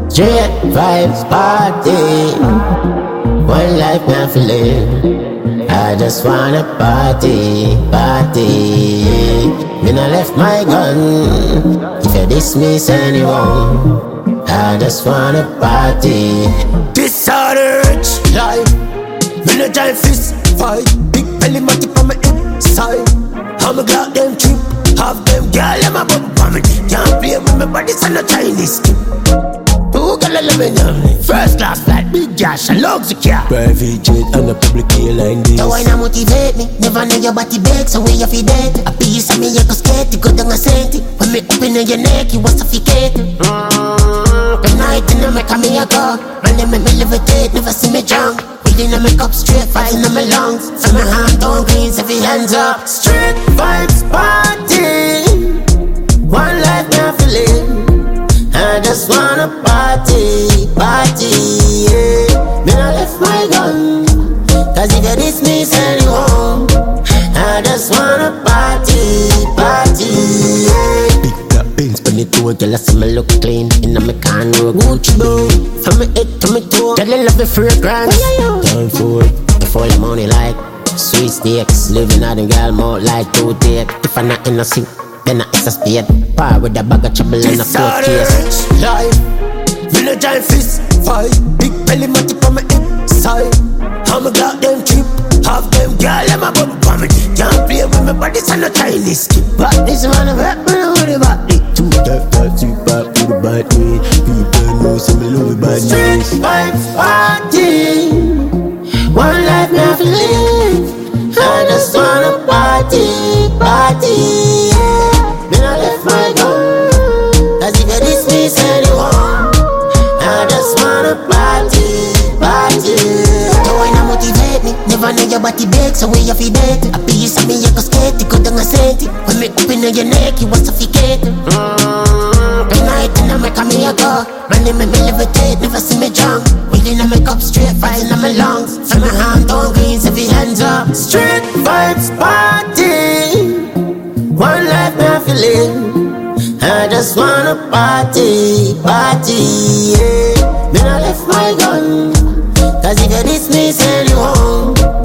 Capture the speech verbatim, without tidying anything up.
Straight vibes party. One life man for live. I just wanna party, party. Me not left my gun. If you diss me, send you home. I just wanna party. This are the rich life. Me no giant fist fight. Big belly matty on my inside. How me got them cheap. Have them girl in my bum for me. Can't play with me body, so no Chinese skin. Who gonna let me know? First class flight, big cash and luxury car. Private jet and a public airline this. So why not motivate me? Never know your body big, so where you feel dead? A piece of me you go skate, you go down a senti. When me open on your neck, you was suffocating. Mm-hmm. The night in the make me a go. And then make me levitate, never see me drunk. Breathing in my cup straight, fighting in my lungs. From my hand down, greens, every hands up. Straight vibes party. One life now for live. I just wanna party, party, yeah. Me I left my gun. Cause if you diss me, send you home. I just wanna party, party, yeah. Big black Benz, spin it to a Girl, I see me look clean. In a me can roll Gucci boo. From me head to me toe. Girl, I love the fragrance. down for it. Before the money like sweet steaks. Living out in girl mouth like two take. If I'm not in a sink, then I is a spade. Par with a bag of trouble and a court case. Life, me no giant fist fight. Big belly matty on my inside. How me got them cheap. Have them girl in my bum for me. Can't play with me body, so no Chinese skin. But this man a rap, man, with the body. Two that that sweet pop to the bad way. People know some love bad Straight news. vibes party. One life now for live. I just wanna party, party, yeah. Me not left my gun. Cause if you diss me, send you home. I just wanna party, party. So why not motivate me? Never know your body big, so where you feel dead? A piece of me you go skate, you go down a senti. When me open on your neck, you was suffocating. Mm-hmm. The night in the make me a go. Man, they make me levitate, never see me drunk. Breathing in my cup straight, fighting in my lungs. From my hand down, greens, every hands up. Straight vibes party. One life now for live. I just wanna party, party, yeah. Me not left my gun. Cause if you diss me, send you home.